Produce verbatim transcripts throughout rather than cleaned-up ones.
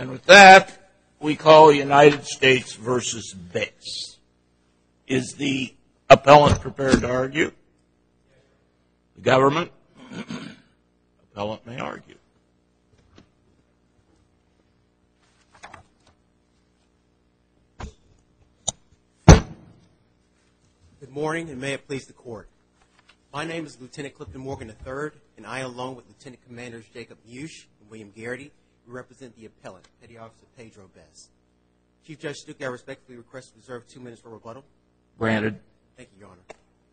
And with that, we call United States versus Betts. Is the appellant prepared to argue? The government? Appellant may argue. Good morning, and may it please the court. My name is Lieutenant Clifton Morgan the third, and I, along with Lieutenant Commanders Jacob Mush and William Garrity, represent the appellant, Petty Officer Pedro Betts. Chief Judge Stuckey, I respectfully request to reserve two minutes for rebuttal. Granted. Thank you, Your Honor.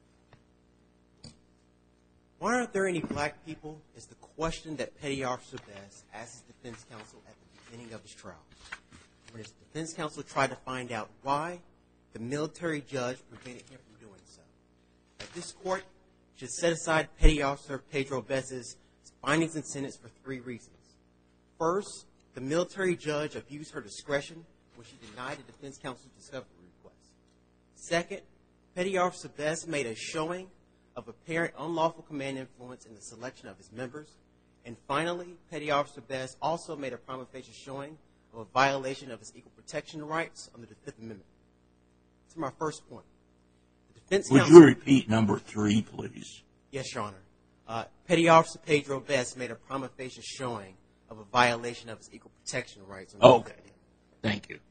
Why aren't there any black people is the question that Petty Officer Betts asked his defense counsel at the beginning of his trial. When his defense counsel tried to find out why, the military judge prevented him from doing so. Now, this court should set aside Petty Officer Pedro Betts' findings and sentence for three reasons. First, the military judge abused her discretion when she denied the defense counsel's discovery request. Second, Petty Officer Betts made a showing of apparent unlawful command influence in the selection of his members. And finally, Petty Officer Betts also made a prima facie showing of a violation of his equal protection rights under the Fifth Amendment. To my first point. The defense Would counsel, you repeat number three, please? Yes, Your Honor. Uh, Petty Officer Pedro Betts made a prima facie showing of a violation of his equal protection rights. Okay. Thank you.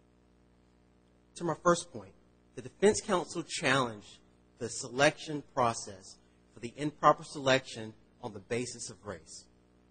To my first point, the defense counsel challenged the selection process for the improper selection on the basis of race.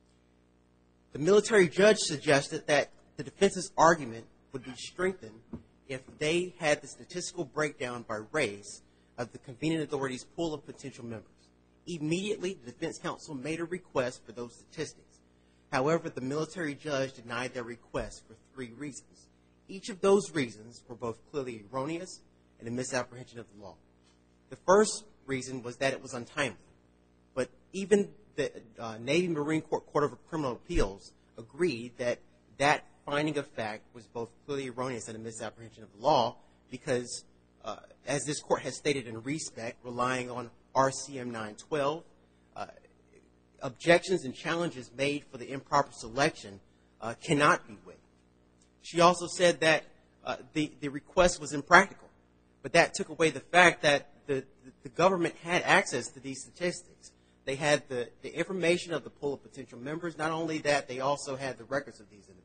The military judge suggested that the defense's argument would be strengthened if they had the statistical breakdown by race of the convening authority's pool of potential members. Immediately, the defense counsel made a request for those statistics. However, the military judge denied their request for three reasons. Each of those reasons were both clearly erroneous and a misapprehension of the law. The first reason was that it was untimely. But even the uh, Navy Marine Corps Court of Criminal Appeals agreed that that finding of fact was both clearly erroneous and a misapprehension of the law because, uh, as this court has stated in respect, relying on R C M nine twelve, uh, objections and challenges made for the improper selection uh, cannot be waived. She also said that uh, the, the request was impractical, but that took away the fact that the, the government had access to these statistics. They had the, the information of the pool of potential members. Not only that, they also had the records of these individuals.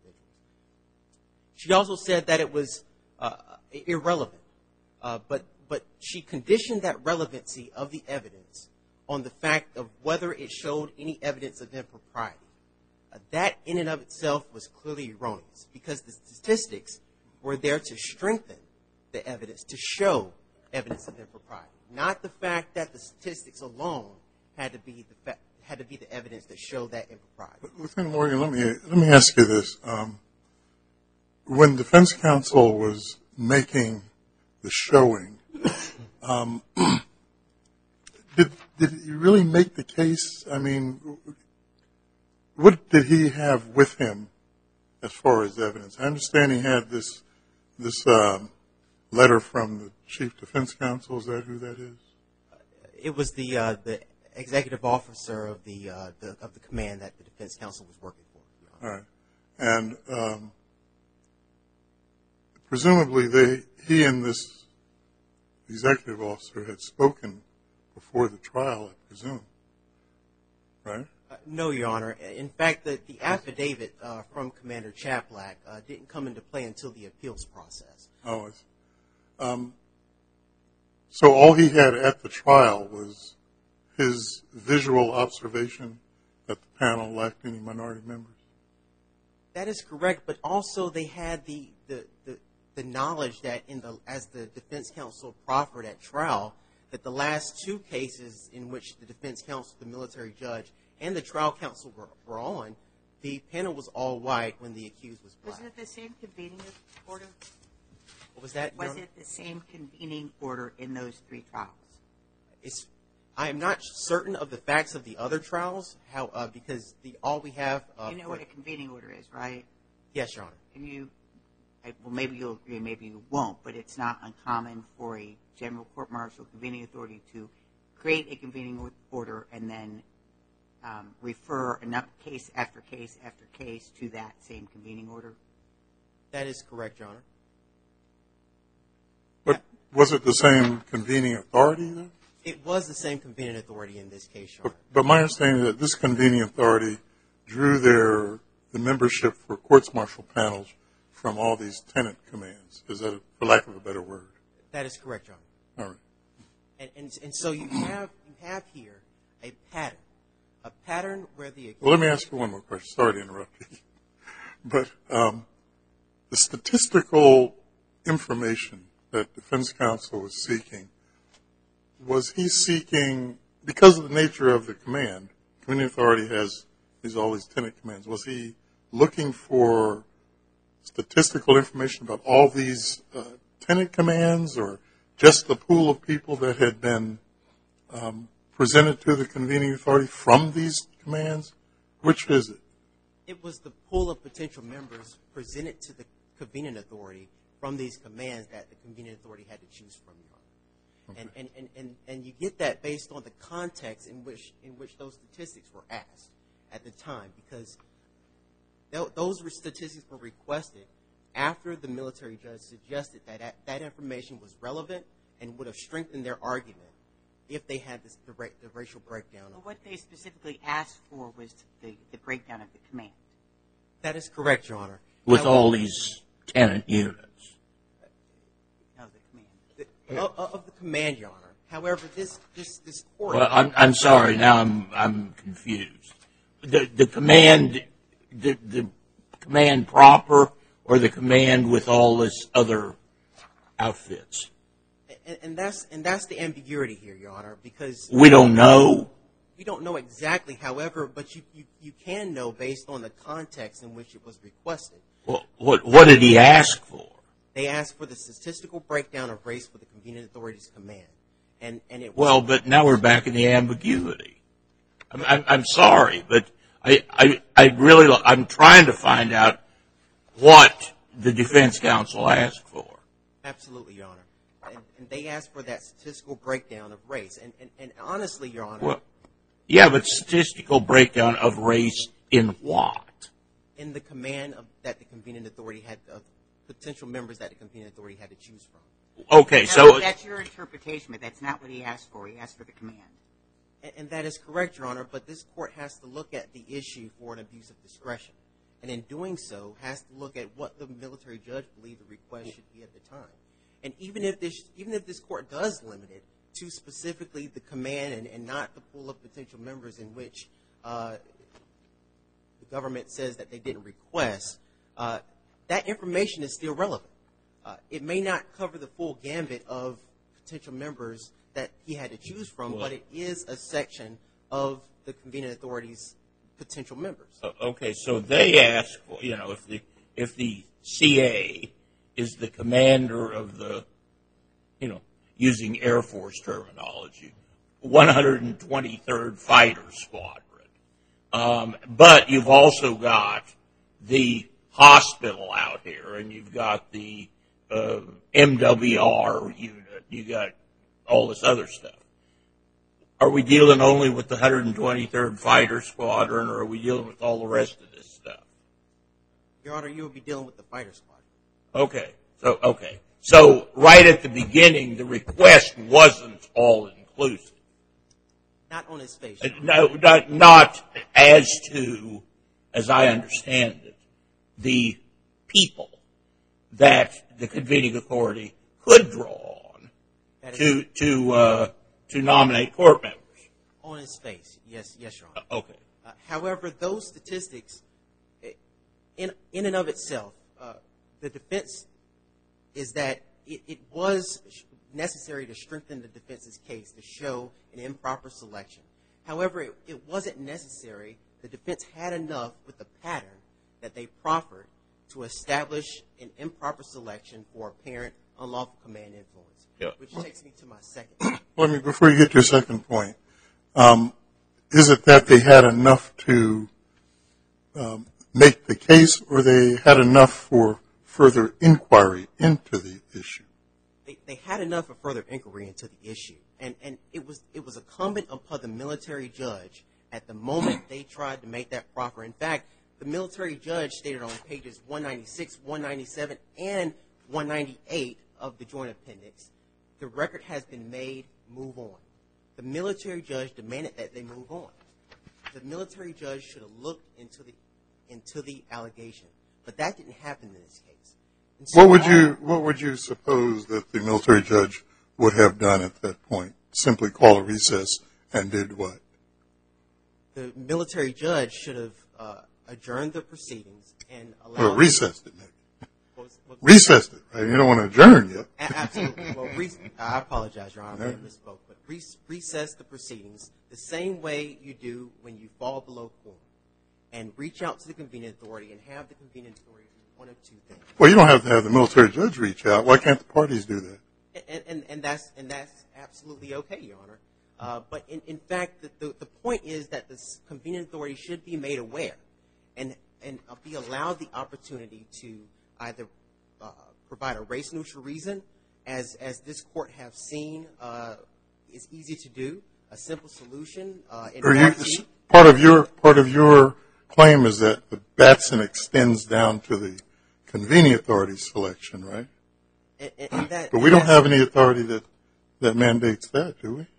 She also said that it was uh, irrelevant, uh, but, but she conditioned that relevancy of the evidence on the fact of whether it showed any evidence of impropriety. Uh, that in and of itself was clearly erroneous because the statistics were there to strengthen the evidence, to show evidence of impropriety, not the fact that the statistics alone had to be the fa- had to be the evidence that showed that impropriety. Lieutenant Morgan, let me let me ask you this: um, when defense counsel was making the showing, um, did did he really make the case? I mean, what did he have with him as far as evidence? I understand he had this this um, letter from the chief defense counsel. Is that who that is? It was the uh, the executive officer of the, uh, the of the command that the defense counsel was working for. All right, and um, presumably they he and this executive officer had spoken before the trial, I presume, right? Uh, no, Your Honor. In fact, the, the affidavit uh, from Commander Chaplack uh, didn't come into play until the appeals process. Oh, I see. Um, so all he had at the trial was his visual observation that the panel lacked any minority members? That is correct, but also they had the, the, the, the knowledge that in the as the defense counsel proffered at trial, that the last two cases in which the defense counsel, the military judge, and the trial counsel were, were on, the panel was all white when the accused was black. Was it the same convening order? What was that, Your Was Honor? it the same convening order in those three trials? It's, I am not certain of the facts of the other trials, how uh, because the all we have. Uh, you know for, what a convening order is, right? Yes, Your Honor. Can you? I, well, maybe you'll agree, maybe you won't, but it's not uncommon for a general court martial convening authority to create a convening order and then um, refer enough case after case after case to that same convening order? That is correct, Your Honor. But was it the same convening authority then? It was the same convening authority in this case, Your But, Honor. but my understanding is that this convening authority drew their the membership for courts martial panels from all these tenant commands. Is that, a, for lack of a better word? That is correct, Your Honor. All right. And, and, and so you have you have here a pattern, a pattern where the Well, let me ask you one more question. Sorry to interrupt you. But um, the statistical information that defense counsel was seeking, was he seeking, because of the nature of the command, community authority has these all these tenant commands, was he looking for statistical information about all these uh, tenant commands, or just the pool of people that had been um, presented to the convening authority from these commands? Which is it? It was the pool of potential members presented to the convening authority from these commands that the convening authority had to choose from, Your Honor. Okay. And, and, and, and, and you get that based on the context in which in which those statistics were asked at the time, because th- those statistics were requested after the military judge suggested that that, that information was relevant and would have strengthened their argument if they had this, the, ra- the racial breakdown. Well, what they specifically asked for was the, the breakdown of the command. That is correct, Your Honor. With Now, all these tenant units. Of the command. Of, of the command, Your Honor. However, this this this court. Well, I'm, I'm sorry. Now I'm I'm confused. The the command, the the command proper, or the command with all this other outfits. And, and that's and that's the ambiguity here, Your Honor, because We don't know. we don't know exactly. However, but you, you, you can know based on the context in which it was requested. What what, what did he ask for? They asked for the statistical breakdown of race for the convening authority's command, and and it was, Well, but now we're back in the ambiguity. I'm, I'm, I'm sorry, but I, I, I really, I'm trying to find out what the defense counsel asked for. absolutely, Your Honor, and, and they asked for that statistical breakdown of race, and and, and honestly, Your Honor, Well, yeah, but statistical breakdown of race in what? in the command of, that the convening authority had of potential members that the convening authority had to choose from. Okay, Now, so that's your interpretation, but that's not what he asked for. He asked for the command. And, and that is correct, Your Honor, but this court has to look at the issue for an abuse of discretion. And in doing so, has to look at what the military judge believed the request should be at the time. And even if this even if this court does limit it to specifically the command and, and not the pool of potential members in which uh, the government says that they didn't request, uh, that information is still relevant. Uh, it may not cover the full gambit of potential members that he had to choose from, but it is a section of the convening authority's potential members. okay, so they asked for, you know, if the if the C A is the commander of the, you know, using Air Force terminology, one hundred twenty-third Fighter Squadron, um, but you've also got the hospital out here, and you've got the uh, M W R unit, you got all this other stuff. Are we dealing only with the one hundred twenty-third Fighter Squadron, or are we dealing with all the rest of this stuff? Your Honor, you will be dealing with the fighter squadron. Okay, so okay, so right at the beginning, the request wasn't all inclusive. Not on his face. Uh, No, not, not as to, as I understand it, the people that the convening authority could draw on That is to to uh, to nominate court members. on his face. Yes, yes, Your Honor. Uh, okay. Uh, however, those statistics, eh, in in and of itself, uh, the defense is that it, it was necessary to strengthen the defense's case to show an improper selection. However, it, it wasn't necessary. The defense had enough with the pattern that they proffered to establish an improper selection for apparent unlawful command influence, Yeah. which takes me to my second. Let me, before you get to your second point, um, is it that they had enough to um, make the case, or they had enough for further inquiry into the issue? They, they had enough of further inquiry into the issue, and, and it was it was incumbent upon the military judge at the moment they tried to make that proffer. In fact, the military judge stated on pages one ninety-six, one ninety-seven, and one ninety-eight of the joint appendix, the record has been made, move on. The military judge demanded that they move on. The military judge should have looked into the into the allegation, but that didn't happen in this case. And so What would you What would you suppose that the military judge would have done at that point? Simply call a recess and did what? The military judge should have uh, adjourned the proceedings and allowed. Well, recessed it, maybe. What was- what- Recessed it, right? You don't want to adjourn yet. A- Absolutely. Well, re- I apologize, Your Honor, I misspoke. But re- recess the proceedings the same way you do when you fall below quorum, and reach out to the convening authority and have the convening authority do one of two things. Well, you don't have to have the military judge reach out. Why can't the parties do that? And, and, and that's and that's absolutely okay, Your Honor. Uh, but in, in fact, the, the, the point is that the convening authority should be made aware and and uh, be allowed the opportunity to either uh, provide a race-neutral reason, as as this court have seen uh, is easy to do, a simple solution. Uh, in Or you, Markey. part of your part of your claim is that the Batson extends down to the convening authority's selection, right? And, and, and that, But we and don't that's- have any authority that that mandates that, do we?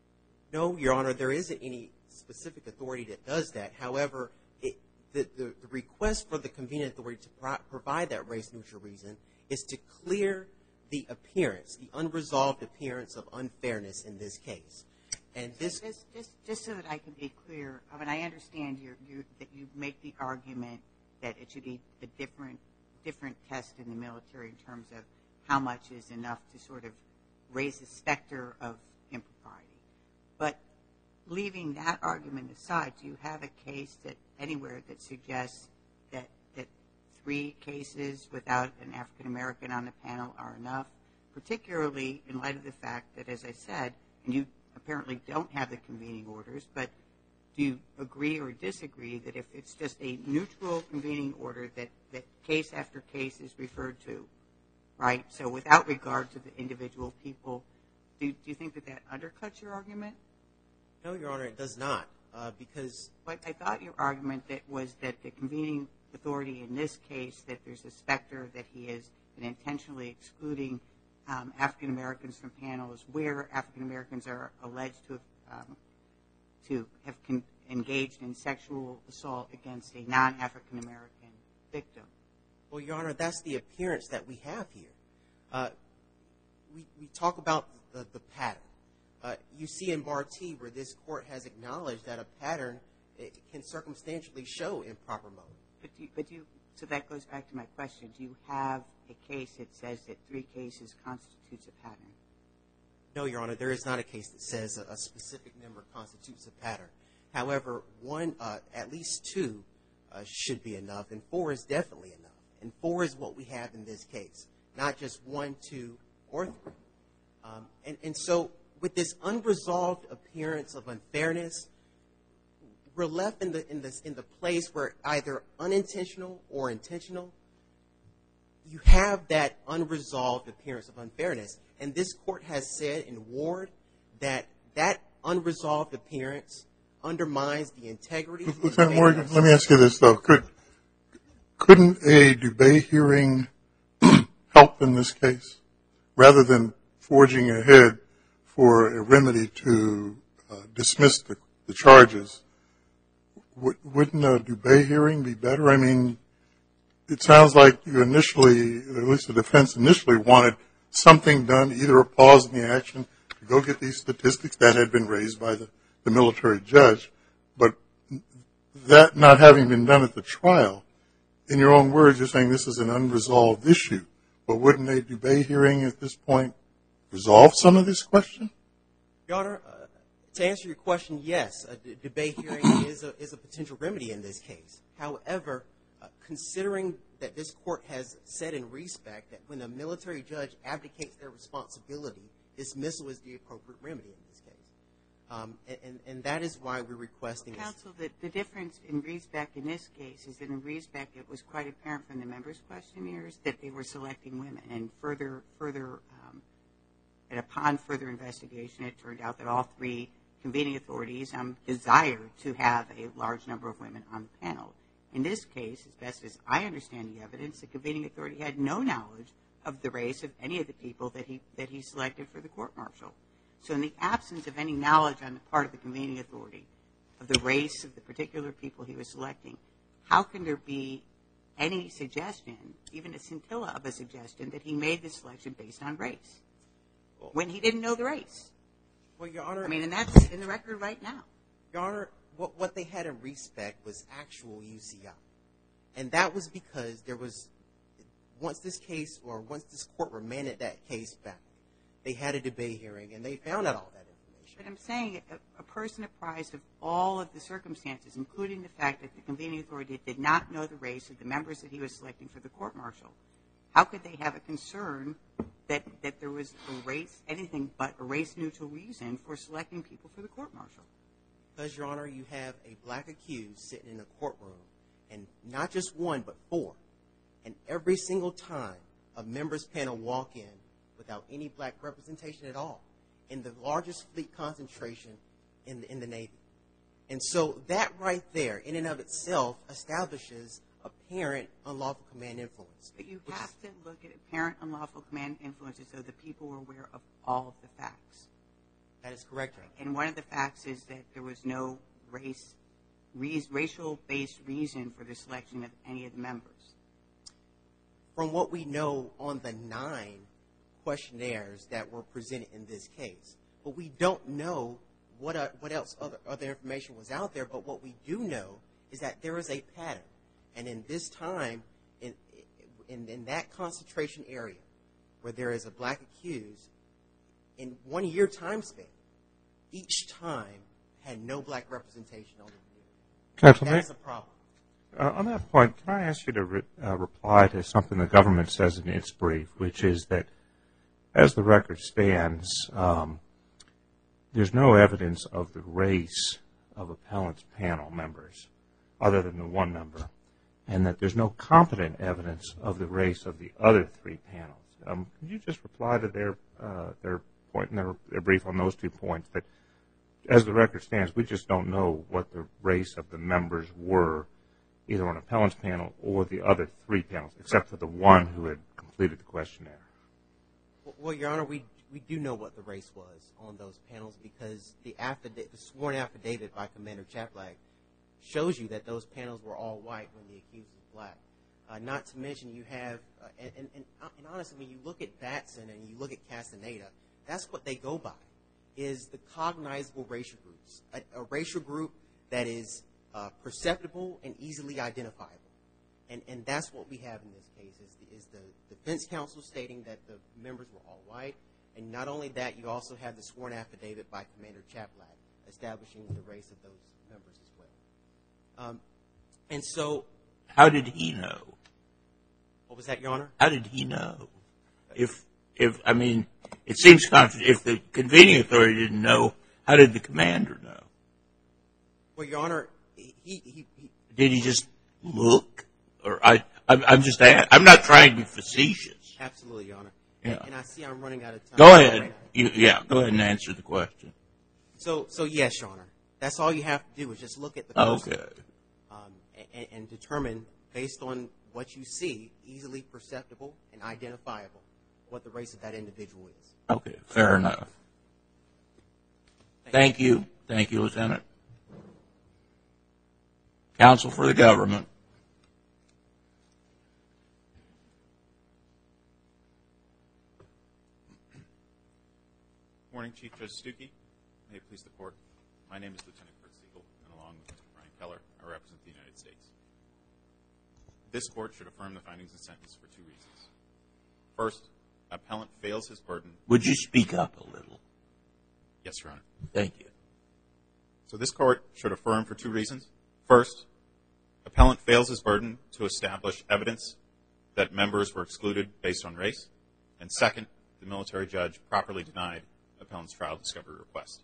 No, Your Honor, there isn't any specific authority that does that. However, it, the, the, the request for the convening authority to pro- provide that race-neutral reason is to clear the appearance, the unresolved appearance of unfairness in this case. And this, Just, just, just so that I can be clear, I mean, I understand you you that you make the argument that it should be a different, different test in the military in terms of how much is enough to sort of raise the specter of impropriety. But leaving that argument aside, do you have a case that anywhere that suggests that that three cases without an African American on the panel are enough, particularly in light of the fact that, as I said, and you apparently don't have the convening orders, but do you agree or disagree that if it's just a neutral convening order that, that case after case is referred to, right? So without regard to the individual people, do, do you think that that undercuts your argument? no, Your Honor, it does not, uh, because But I thought your argument that was that the convening authority in this case, that there's a specter that he has been intentionally excluding um, African Americans from panels where African Americans are alleged to have, um, to have con- engaged in sexual assault against a non-African American victim. well, Your Honor, that's the appearance that we have here. Uh, we, we talk about the, the pattern. Uh, you see in Bartee where this court has acknowledged that a pattern it can circumstantially show improper motive. But do you, but do you, so that goes back to my question. Do you have a case that says that three cases constitutes a pattern? No, Your Honor, there is not a case that says a, a specific number constitutes a pattern. However, one, uh, at least two, uh, should be enough, and four is definitely enough. And four is what we have in this case, not just one, two, or three. Um, and, and so, with this unresolved appearance of unfairness, we're left in the in this in the place where either unintentional or intentional, you have that unresolved appearance of unfairness. And this court has said in Ward that that unresolved appearance undermines the integrity. and Lieutenant fairness. Morgan, let me ask you this, though. Could, couldn't a Dubé hearing help in this case, rather than forging ahead for a remedy to uh, dismiss the, the charges? W- wouldn't a Dubé hearing be better? I mean, it sounds like you initially, at least the defense initially, wanted something done, either a pause in the action to go get these statistics that had been raised by the, the military judge. But that not having been done at the trial, in your own words, you're saying this is an unresolved issue. But wouldn't a Dubé hearing at this point resolve some of this question? Your Honor, uh, to answer your question, yes, a d- debate hearing is a, is a potential remedy in this case. However, uh, considering that this court has said in respect that when a military judge abdicates their responsibility, dismissal is the appropriate remedy in this case. Um, and, and, and that is why we're requesting this. Counsel, the, the difference in Riesbeck in this case is that in Riesbeck it was quite apparent from the members' questionnaires that they were selecting women. And further, further, um, and upon further investigation, it turned out that all three convening authorities um, desire to have a large number of women on the panel. In this case, as best as I understand the evidence, the convening authority had no knowledge of the race of any of the people that he that he selected for the court-martial. So in the absence of any knowledge on the part of the convening authority of the race of the particular people he was selecting, how can there be any suggestion, even a scintilla of a suggestion, that he made this selection based on race when he didn't know the race? Well, Your Honor, I mean, and that's in the record right now. Your Honor, what, what they had in respect was actual U C I. And that was because there was, once this case, or once this court remanded that case back, they had a debate hearing, and they found out all that information. But I'm saying a, a person apprised of all of the circumstances, including the fact that the convening authority did not know the race of the members that he was selecting for the court-martial, how could they have a concern that, that there was a race, anything but a race-neutral reason for selecting people for the court-martial? Because, Your Honor, you have a black accused sitting in a courtroom, and not just one, but four. And every single time a members panel walk in without any black representation at all, in the largest fleet concentration in the, in the Navy. And so that right there, in and of itself, establishes apparent unlawful command influence. But you have to look at apparent unlawful command influence so the people were aware of all of the facts. That is correct, Your Honor. And one of the facts is that there was no race, racial-based reason for the selection of any of the members. From what we know on the nine questionnaires that were presented in this case, but we don't know what uh, what else other, other information was out there, but what we do know is that there is a pattern. And in this time, in, in, in that concentration area where there is a black accused, in one year time span, each time had no black representation on the community. That's a problem. Uh, on that point, can I ask you to re- uh, reply to something the government says in its brief, which is that as the record stands, um, there's no evidence of the race of appellant's panel members other than the one member, and that there's no competent evidence of the race of the other three panels. Um, could you just reply to their uh, their point in their, their brief on those two points, that as the record stands, we just don't know what the race of the members were, either on appellant's panel or the other three panels, except for the one who had completed the questionnaire? Well, Your Honor, we we do know what the race was on those panels because the affidavit, the sworn affidavit by Commander Chaplak shows you that those panels were all white when the accused was black. Uh, not to mention you have, uh, and, and, and, and honestly, when you look at Batson and you look at Castaneda, that's what they go by, is the cognizable racial groups, a, a racial group that is uh, perceptible and easily identifiable. And, and that's what we have in this case, is the, is the defense counsel stating that the members were all white. And not only that, you also have the sworn affidavit by Commander Chaplak establishing the race of those members as well. Um, and so... How did he know? What was that, Your Honor? How did he know? If, if I mean, it seems contra- if the convening authority didn't know, how did the commander know? Well, Your Honor, he... he, he did he just look? Or I, I'm, I'm just, I'm not trying to be facetious. Absolutely, Your Honor. Yeah. And, and I see I'm running out of time. Go ahead. You, yeah, go ahead and answer the question. So, so yes, Your Honor. That's all you have to do is just look at the person. Okay. Um, and, and determine, based on what you see, easily perceptible and identifiable, what the race of that individual is. Okay, fair enough. Thank, Thank you. you. Thank you, Lieutenant. Counsel for the government. Morning, Chief Judge Stuckey. May it please the Court. My name is Lieutenant Kurt Siegel, and along with Brian Keller, I represent the United States. This Court should affirm the findings and sentence for two reasons. First, appellant fails his burden. Would you speak up a little? Yes, Your Honor. Thank you. So this Court should affirm for two reasons. First, appellant fails his burden to establish evidence that members were excluded based on race. And second, the military judge properly denied appellant's trial discovery request.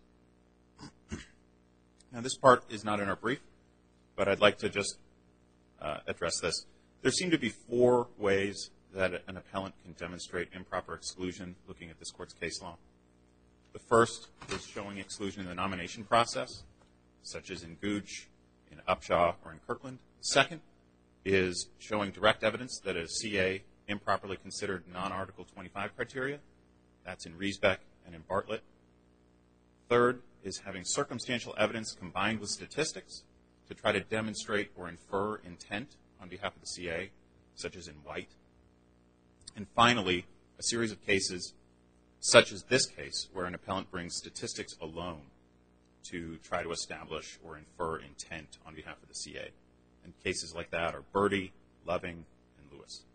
Now, this part is not in our brief, but I'd like to just uh, address this. There seem to be four ways that an appellant can demonstrate improper exclusion looking at this Court's case law. The first is showing exclusion in the nomination process, such as in Gooch, in Upshaw, or in Kirkland. The second is showing direct evidence that a C A improperly considered non-Article twenty-five criteria. That's in Riesbeck and in Bartlett. Third is having circumstantial evidence combined with statistics to try to demonstrate or infer intent on behalf of the C A, such as in White. And finally, a series of cases, such as this case, where an appellant brings statistics alone to try to establish or infer intent on behalf of the C A. And cases like that are Birdie, Loving, and Lewis.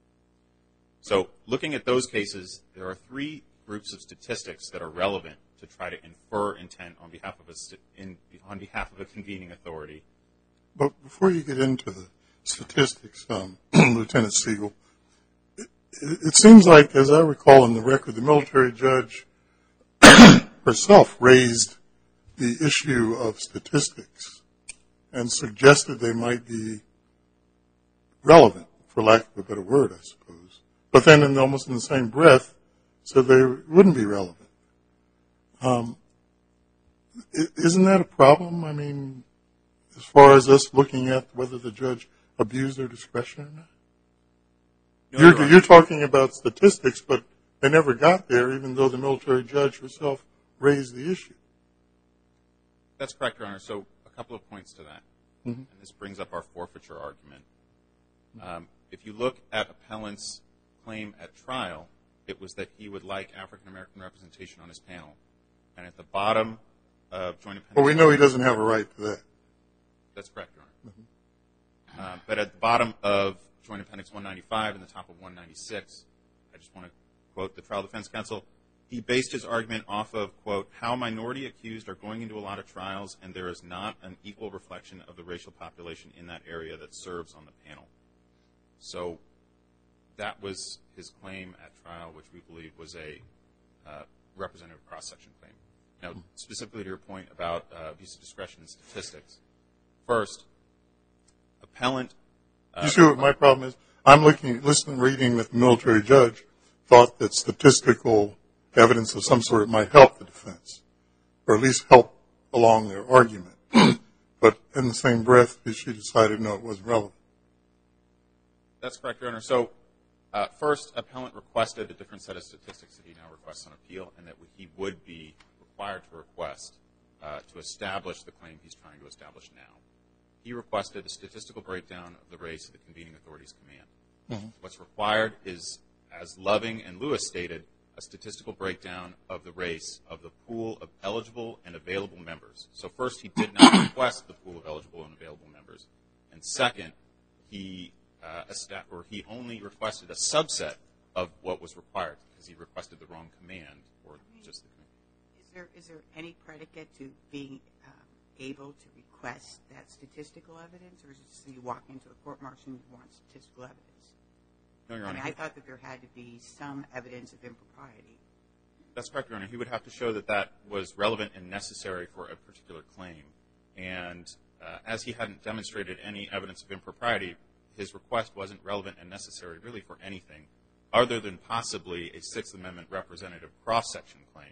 So looking at those cases, there are three groups of statistics that are relevant to try to infer intent on behalf of a, st- in, on behalf of a convening authority. But before you get into the statistics, um, Lieutenant Siegel, it, it seems like, as I recall in the record, the military judge herself raised the issue of statistics and suggested they might be relevant, for lack of a better word, I suppose. But then in almost in the same breath, said they wouldn't be relevant. Um, isn't that a problem? I mean, as far as us looking at whether the judge abused their discretion or not? No, you're, you're, you're talking about statistics, but they never got there, even though the military judge herself raised the issue. That's correct, Your Honor. So a couple of points to that. Mm-hmm. And this brings up our forfeiture argument. Um, if you look at appellant's claim at trial, it was that he would like African-American representation on his panel. And at the bottom of Joint Appendix... Well, we know he doesn't have a right to that. That's correct, Your Honor. Mm-hmm. Uh, but at the bottom of Joint Appendix one ninety-five and the top of one ninety-six, I just want to quote the trial defense counsel, he based his argument off of, quote, how minority accused are going into a lot of trials and there is not an equal reflection of the racial population in that area that serves on the panel. So that was his claim at trial, which we believe was a uh, representative cross-section claim. Now, specifically to your point about uh, abuse of discretion and statistics, first, appellant... Uh, you see what my problem is? I'm looking, listening, reading that the military judge thought that statistical evidence of some sort might help the defense, or at least help along their argument. But in the same breath, she decided, no, it wasn't relevant. That's correct, Your Honor. So, uh, first, appellant requested a different set of statistics that he now requests on appeal, and that he would be required to request uh, to establish the claim he's trying to establish now. He requested a statistical breakdown of the race of the convening authority's command. Mm-hmm. What's required is, as Loving and Lewis stated, a statistical breakdown of the race of the pool of eligible and available members. So first, he did not request the pool of eligible and available members. And second, he uh, estab- or he only requested a subset of what was required because he requested the wrong command or just the command. Is there, is there any predicate to being um, able to request that statistical evidence, or is it just you walk into a court-martial and you want statistical evidence? No, Your Honor. I mean, I thought that there had to be some evidence of impropriety. That's correct, Your Honor. He would have to show that that was relevant and necessary for a particular claim. And uh, as he hadn't demonstrated any evidence of impropriety, his request wasn't relevant and necessary really for anything other than possibly a Sixth Amendment representative cross-section claim,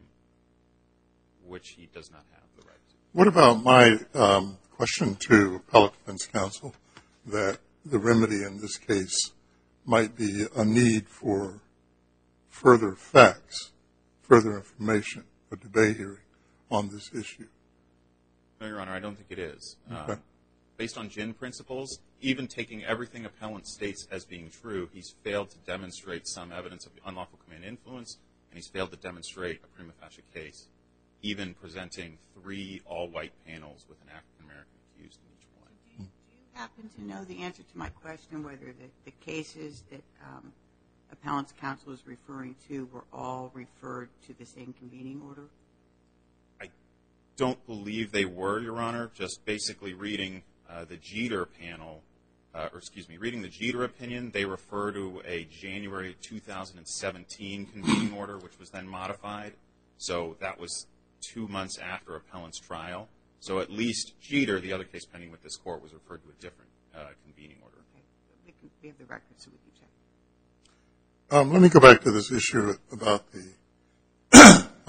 which he does not have the right to. What about my um, question to appellate defense counsel that the remedy in this case might be a need for further facts, further information, a debate hearing on this issue? No, Your Honor, I don't think it is. Okay. Uh, based on Ginn principles, even taking everything appellant states as being true, he's failed to demonstrate some evidence of unlawful command influence, and he's failed to demonstrate a prima facie case, even presenting three all-white panels with an African-American accused in each one. Do you, do you happen to know the answer to my question, whether the, the cases that um, appellant's counsel is referring to were all referred to the same convening order? I don't believe they were, Your Honor. Just basically reading uh, the Jeter panel, uh, or excuse me, reading the Jeter opinion, they refer to a January two thousand seventeen convening order, which was then modified. So that was two months after appellant's trial. So at least Jeter, the other case pending with this court, was referred to a different uh, convening order. Okay. We, can, we have the record, so we can check. Um, let me go back to this issue about the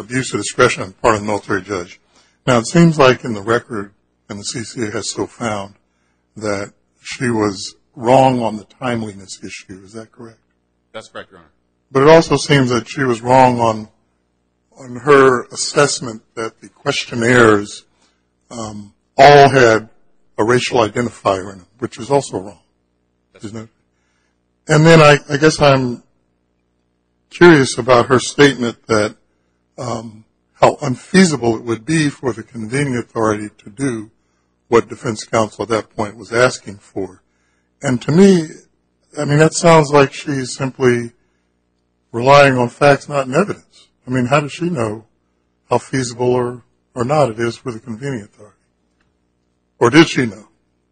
abuse of discretion on the part of the military judge. Now, it seems like in the record, and the C C A has so found, that she was wrong on the timeliness issue. Is that correct? That's correct, Your Honor. But it also seems that she was wrong on on her assessment that the questionnaires um, all had a racial identifier in them, which is also wrong, isn't it? And then I, I guess I'm curious about her statement that um, how unfeasible it would be for the convening authority to do what defense counsel at that point was asking for. And to me, I mean, that sounds like she's simply relying on facts, not in evidence. I mean, how does she know how feasible or, or not it is for the convening authority? Or did she know?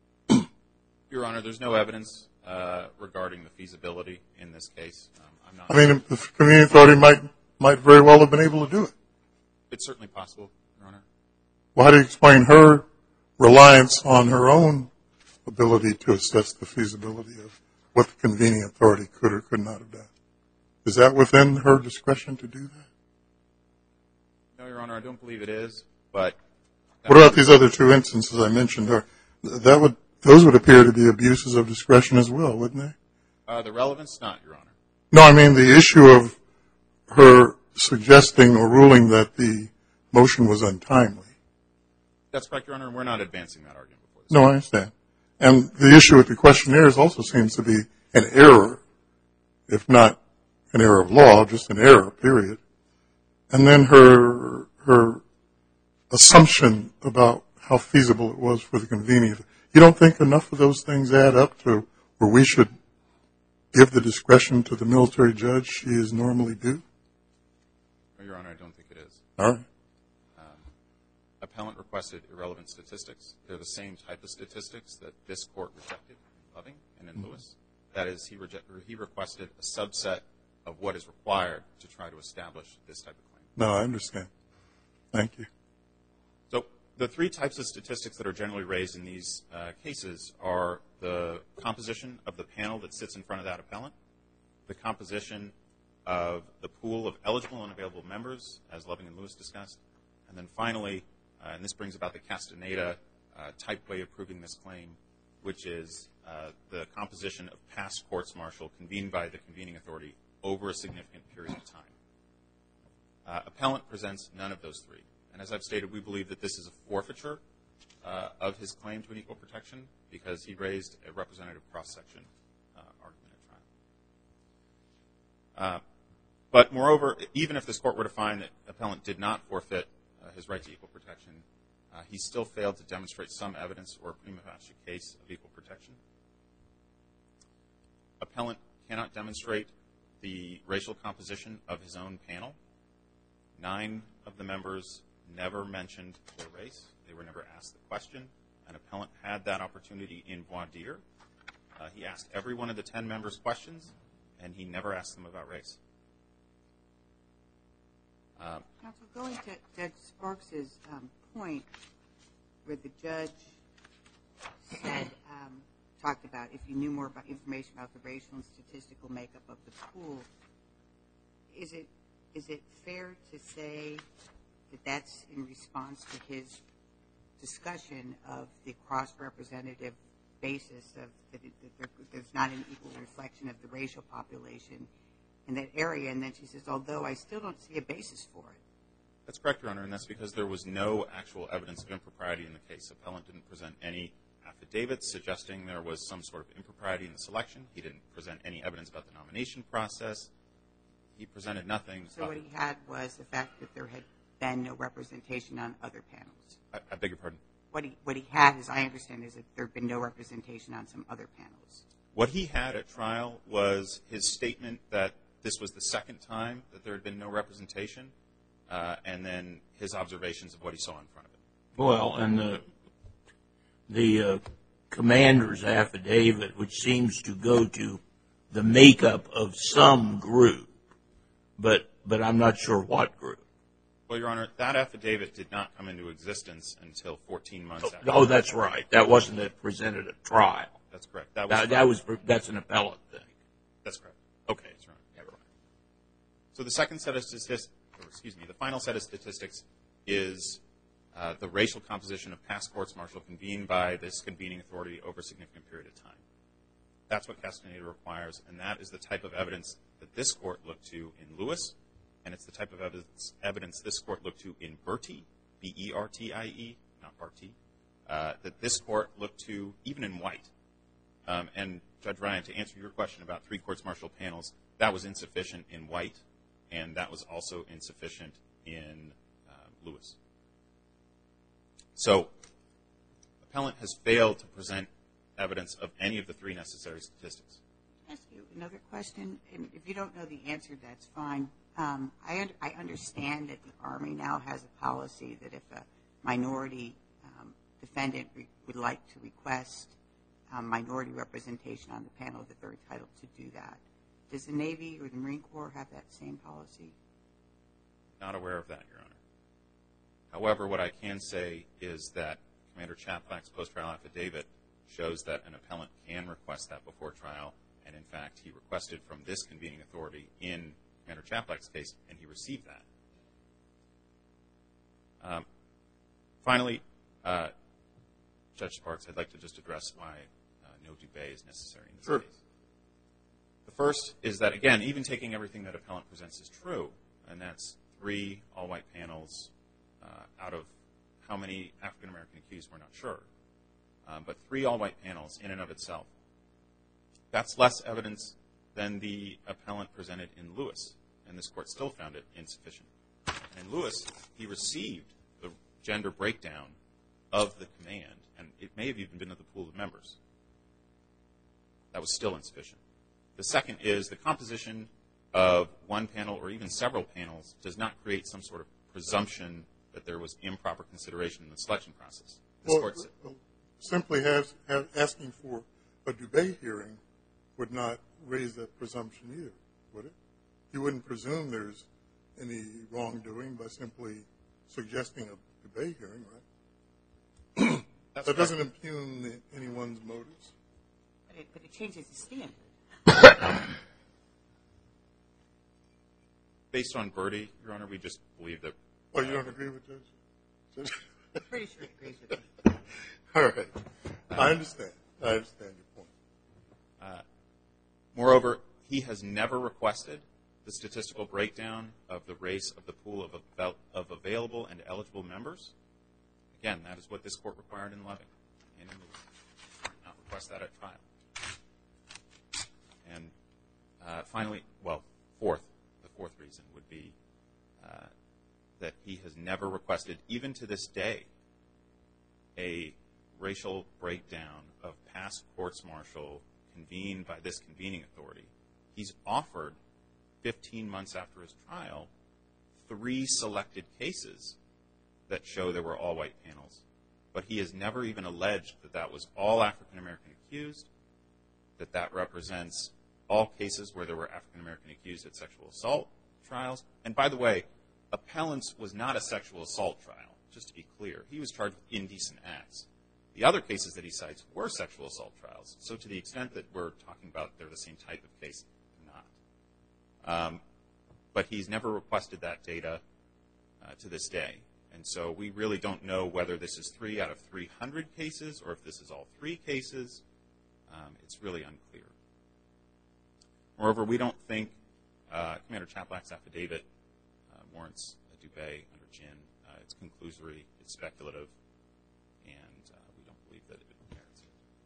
Your Honor, there's no evidence uh, regarding the feasibility in this case. Um, I'm not I mean, the convening authority might might very well have been able to do it. It's certainly possible, Your Honor. Well, how do you explain her reliance on her own ability to assess the feasibility of what the convening authority could or could not have done? Is that within her discretion to do that? No, Your Honor, I don't believe it is. But what about these other two instances I mentioned? Are, that would those would appear to be abuses of discretion as well, wouldn't they? Uh, the relevance, not, Your Honor. No, I mean the issue of her suggesting or ruling that the motion was untimely. That's correct, Your Honor, and we're not advancing that argument before this. No, I understand. And the issue with the questionnaires also seems to be an error, if not an error of law, just an error, period. And then her her assumption about how feasible it was for the convening. You don't think enough of those things add up to where we should give the discretion to the military judge she is normally due? No, Your Honor, I don't think it is. All right. Um, appellant requested irrelevant statistics. They're the same type of statistics that this court rejected in Loving and in mm-hmm. Lewis. That is, he, reject, he requested a subset of what is required to try to establish this type of claim. No, I understand. Thank you. So the three types of statistics that are generally raised in these uh, cases are the composition of the panel that sits in front of that appellant, the composition of the pool of eligible and available members, as Loving and Lewis discussed, and then finally, uh, and this brings about the Castaneda uh, type way of proving this claim, which is uh, the composition of past courts-martial convened by the convening authority over a significant period of time. Uh, appellant presents none of those three. And as I've stated, we believe that this is a forfeiture uh, of his claim to an equal protection because he raised a representative cross-section uh, argument at trial. Uh, but moreover, even if this court were to find that appellant did not forfeit uh, his right to equal protection, uh, he still failed to demonstrate some evidence or a prima facie case of equal protection. Appellant cannot demonstrate the racial composition of his own panel. Nine of the members never mentioned their race. They were never asked the question. An appellant had that opportunity in voir dire. Uh, he asked every one of the ten members questions, and he never asked them about race. Uh, Counsel, going to Judge Sparks' um, point, where the judge said, um, talked about if you knew more about information about the racial and statistical makeup of the pool, is it is it fair to say that that's in response to his discussion of the cross-representative basis of that, it, that there, there's not an equal reflection of the racial population in that area? And then she says, although I still don't see a basis for it. That's correct, Your Honor, and that's because there was no actual evidence of impropriety in the case. Appellant didn't present any affidavits suggesting there was some sort of impropriety in the selection. He didn't present any evidence about the nomination process. He presented nothing. So what he had was the fact that there had been no representation on other panels. I, I beg your pardon? What he, what he had, as I understand, is that there had been no representation on some other panels. What he had at trial was his statement that this was the second time that there had been no representation, uh, and then his observations of what he saw in front of him. Well, and the, the uh, commander's affidavit, which seems to go to the makeup of some group, but but I'm not sure what group. Well, Your Honor, that affidavit did not come into existence until fourteen months oh, after. Oh, that's right. That wasn't presented at trial. That's correct. That was, that, that was that's an appellate thing. That's correct. Okay, that's right. Never mind. So the second set of statistics, or excuse me, the final set of statistics is uh, the racial composition of past courts-martial convened by this convening authority over a significant period of time. That's what Castaneda requires, and that is the type of evidence that this court looked to in Lewis, and it's the type of evidence, evidence this court looked to in Bertie, B E R T I E, not Barty, uh, that this court looked to even in White. Um, and Judge Ryan, to answer your question about three courts-martial panels, that was insufficient in White, and that was also insufficient in uh, Lewis. So, appellant has failed to present evidence of any of the three necessary statistics. Can I ask you another question? And if you don't know the answer, that's fine. Um, I, un- I understand that the Army now has a policy that if a minority um, defendant re- would like to request um, minority representation on the panel, that they're entitled to do that. Does the Navy or the Marine Corps have that same policy? Not aware of that, Your Honor. However, what I can say is that Commander Chaplack's post-trial affidavit shows that an appellant can request that before trial, and in fact, he requested from this convening authority in Commander Chaplack's case, and he received that. Um, finally, uh, Judge Sparks, I'd like to just address why uh, no dubay is necessary in this Sure. case. The first is that, again, even taking everything that appellant presents is true, and that's three all-white panels uh, out of how many African-American accused, we're not sure. Um, but three all-white panels in and of itself. That's less evidence than the appellant presented in Lewis, and this court still found it insufficient. And in Lewis, he received the gender breakdown of the command, and it may have even been of the pool of members. That was still insufficient. The second is the composition of one panel or even several panels does not create some sort of presumption that there was improper consideration in the selection process. This Well, court said, well, simply has, have, asking for a debate hearing would not raise that presumption either, would it? You wouldn't presume there's any wrongdoing by simply suggesting a debate hearing, right? That's that correct. doesn't impugn the, anyone's motives. But it, but it changes the standard. Based on Birdie, Your Honor, we just believe that. Oh, you don't agree with Judge? I'm pretty sure he agrees with me. All right. I understand. I understand your point. Moreover, he has never requested the statistical breakdown of the race of the pool of, av- of available and eligible members. Again, that is what this court required in Loving. And in Lewis. Did not request that at trial. And uh, finally, well, fourth, the fourth reason would be uh, that he has never requested, even to this day, a racial breakdown of past courts-martial convened by this convening authority. He's offered, fifteen months after his trial, three selected cases that show there were all white panels. But he has never even alleged that that was all African-American accused, that that represents all cases where there were African-American accused at sexual assault trials. And by the way, Appellant's was not a sexual assault trial, just to be clear. He was charged with indecent acts. The other cases that he cites were sexual assault trials. So to the extent that we're talking about they're the same type of case, they're not. Um, but he's never requested that data uh, to this day. And so we really don't know whether this is three out of three hundred cases or if this is all three cases. Um, it's really unclear. Moreover, we don't think uh, Commander Chaplack's affidavit uh, warrants a dubay under Gin. Uh, it's conclusory, it's speculative, and uh, we don't believe that it merits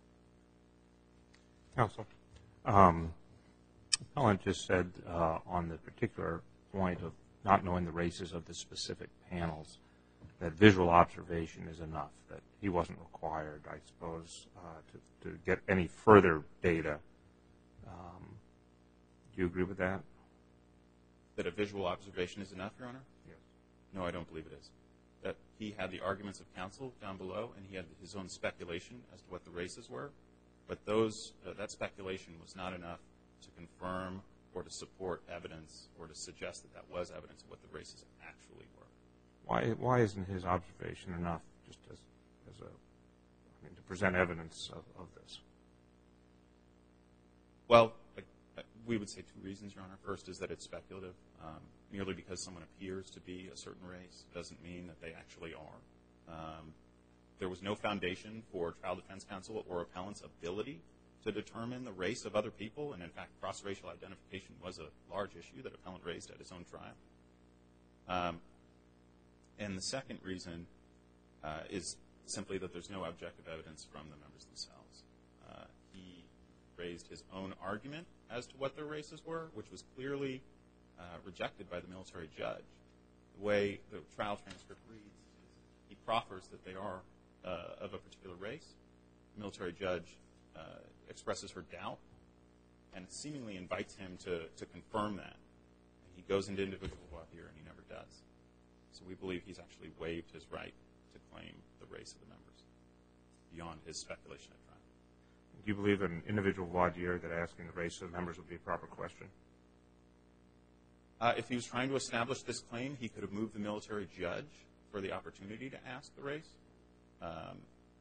it. Counsel, um, Appellant just said uh, on the particular point of not knowing the races of the specific panels that visual observation is enough, that he wasn't required, I suppose, uh, to, to get any further data. Um, do you agree with that? That a visual observation is enough, Your Honor? Yes. No, I don't believe it is. That he had the arguments of counsel down below, and he had his own speculation as to what the races were, but those uh, that speculation was not enough to confirm or to support evidence or to suggest that that was evidence of what the races actually were. Why why isn't his observation enough just as, as a, I mean, to present evidence of, of this? Well, We would say two reasons, Your Honor. First is that it's speculative. Um, merely because someone appears to be a certain race doesn't mean that they actually are. Um, there was no foundation for trial defense counsel or appellant's ability to determine the race of other people, and in fact, cross-racial identification was a large issue that appellant raised at his own trial. Um, and the second reason uh, is simply that there's no objective evidence from the members themselves. Uh, he raised his own argument as to what their races were, which was clearly uh, rejected by the military judge. The way the trial transcript reads, he proffers that they are uh, of a particular race. The military judge uh, expresses her doubt and seemingly invites him to, to confirm that. And he goes into individual voir dire, and he never does. So we believe he's actually waived his right to claim the race of the members beyond his speculation at trial. Do you believe an individual voir dire that asking the race of the members would be a proper question? Uh, if he was trying to establish this claim, he could have moved the military judge for the opportunity to ask the race. Um,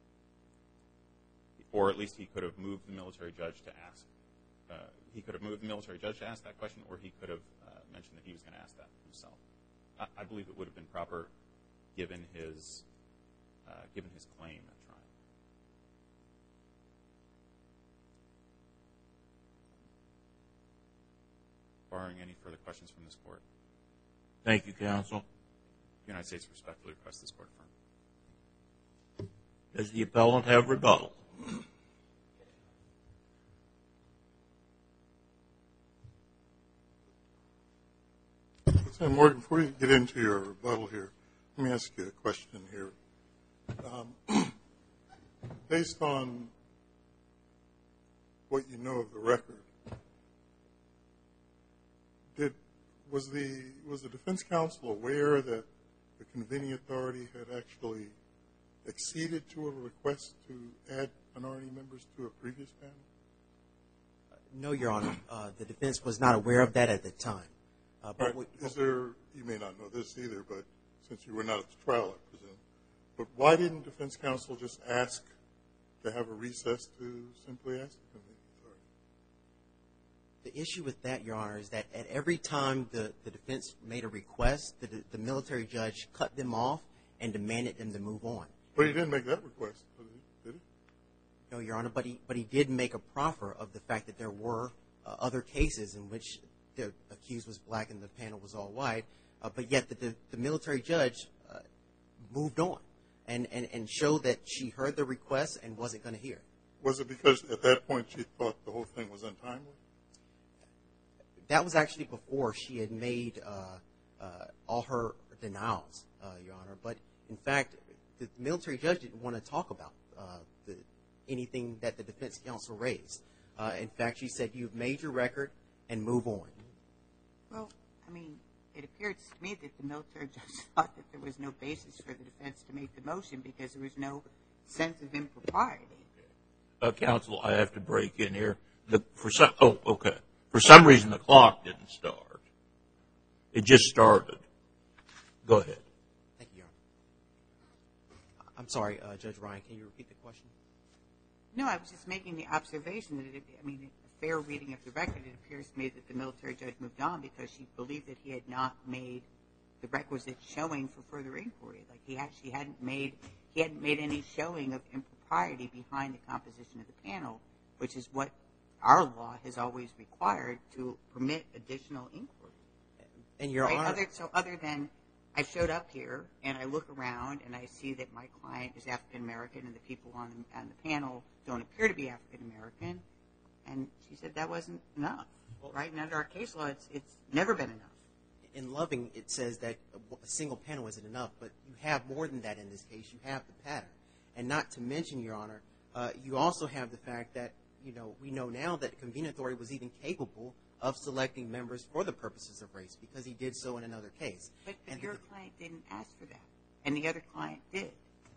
or at least he could have moved the military judge to ask. Uh, he could have moved the military judge to ask that question, or he could have uh, mentioned that he was going to ask that himself. I, I believe it would have been proper given his uh, given his claim at trial. Barring any further questions from this court. Thank you, counsel. The United States respectfully requests this court affirm. Does the appellant have rebuttal? Lieutenant Morgan, before you get into your rebuttal here, let me ask you a question here. Um, based on what you know of the record, did was the was the defense counsel aware that the convening authority had actually acceded to a request to add minority members to a previous panel? No, Your Honor. Uh, the defense was not aware of that at the time. Uh, but Right. we, Is there, you may not know this either, but since you were not at the trial, I presume, but why didn't defense counsel just ask to have a recess to simply ask the convening authority? the issue with that, Your Honor, is that at every time the, the defense made a request, the, the military judge cut them off and demanded them to move on. But he didn't make that request, did he? No, Your Honor, but he but he did make a proffer of the fact that there were uh, other cases in which the accused was black and the panel was all white, uh, but yet the, the, the military judge uh, moved on and, and, and showed that she heard the request and wasn't going to hear it. Was it because at that point she thought the whole thing was untimely? That was actually before she had made uh, uh, all her denials, uh, Your Honor. But in fact, the military judge didn't want to talk about uh, the, anything that the defense counsel raised. Uh, in fact, she said, "You've made your record and move on." Well, I mean, it appears to me that the military judge thought that there was no basis for the defense to make the motion because there was no sense of impropriety. Uh, counsel, I have to break in here. The, for some, oh, okay. For some reason, the clock didn't start. It just started. Go ahead. Thank you, Your Honor. I'm sorry, uh, Judge Ryan. Can you repeat the question? No, I was just making the observation that, it, I mean, a fair reading of the record, it appears to me that the military judge moved on because she believed that he had not made the requisite showing for further inquiry. Like he actually hadn't made, he hadn't made any showing of impropriety behind the composition of the panel, which is what our law has always required to permit additional inquiry. And Your Right? Honor, Other, so other than I showed up here and I look around and I see that my client is African American and the people on the, on the panel don't appear to be African American, and she said that wasn't enough. Right? And under our case law, it's it's never been enough. in Loving, it says that a single panel isn't enough, but you have more than that in this case. You have the pattern. And not to mention, Your Honor, uh, you also have the fact that, you know, we know now that the convening authority was even capable of selecting members for the purposes of race because he did so in another case. But, but And your the, client didn't ask for that, and the other client did.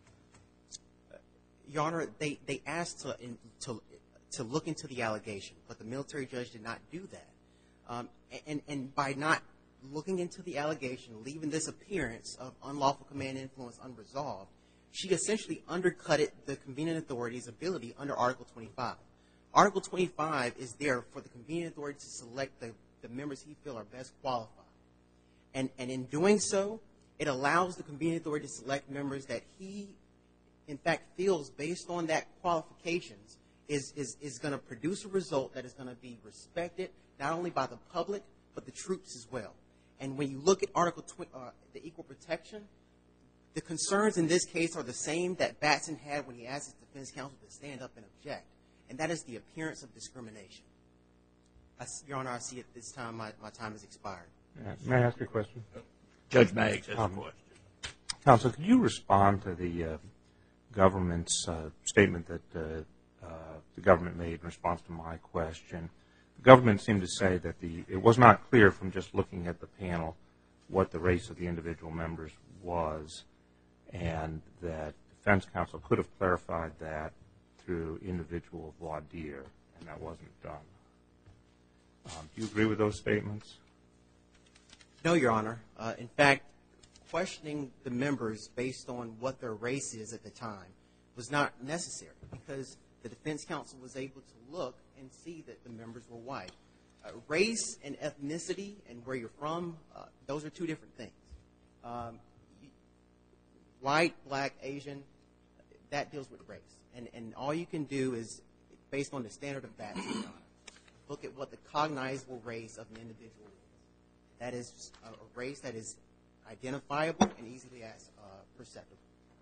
Your Honor, they, they asked to, in, to to look into the allegation, but the military judge did not do that. Um, and, and by not looking into the allegation, leaving this appearance of unlawful command influence unresolved, she essentially undercutted the convening authority's ability under Article twenty-five. Article twenty-five is there for the convening authority to select the, the members he feels are best qualified. And, and in doing so, it allows the convening authority to select members that he, in fact, feels based on that qualifications is, is, is going to produce a result that is going to be respected not only by the public, but the troops as well. And when you look at Article twenty, uh, the equal protection, the concerns in this case are the same that Batson had when he asked his defense counsel to stand up and object, and that is the appearance of discrimination. I, Your Honor, I see at this time my, my time has expired. Yeah. May I ask you a question? Judge Maggs has Um, a question. Counsel, could you respond to the uh, government's uh, statement that uh, uh, the government made in response to my question? The government seemed to say that the it was not clear from just looking at the panel what the race of the individual members was, and that defense counsel could have clarified that through individual voir dire, and that wasn't done. Um, do you agree with those statements? No, Your Honor. Uh, in fact, questioning the members based on what their race is at the time was not necessary because the defense counsel was able to look and see that the members were white. Uh, race and ethnicity and where you're from, uh, those are two different things. Um, white, black, Asian, that deals with race. And, and all you can do is, based on the standard of Batson, Your Honor, look at what the cognizable race of an individual is. That is a, a race that is identifiable and easily as uh, perceptible.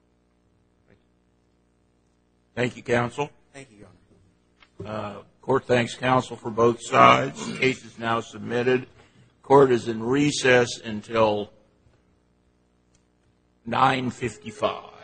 Thank you, counsel. Thank you, Your Honor. Uh, court thanks counsel for both sides. The case is now submitted. Court is in recess until nine fifty-five.